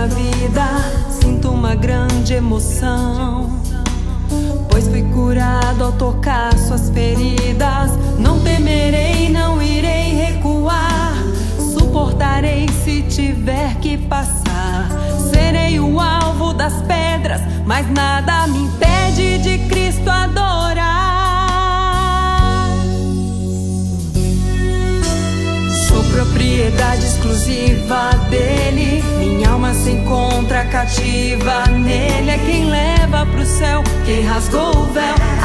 minha vida sinto uma grande emoção, pois fui curado ao tocar suas feridas. Não temerei, não irei recuar, suportarei se tiver que passar. Serei o alvo das pedras, mas nada me impede de Cristo adorar. Sou propriedade exclusiva dele, minha alma se encontra cativa nele. É quem leva pro céu, quem rasgou o véu,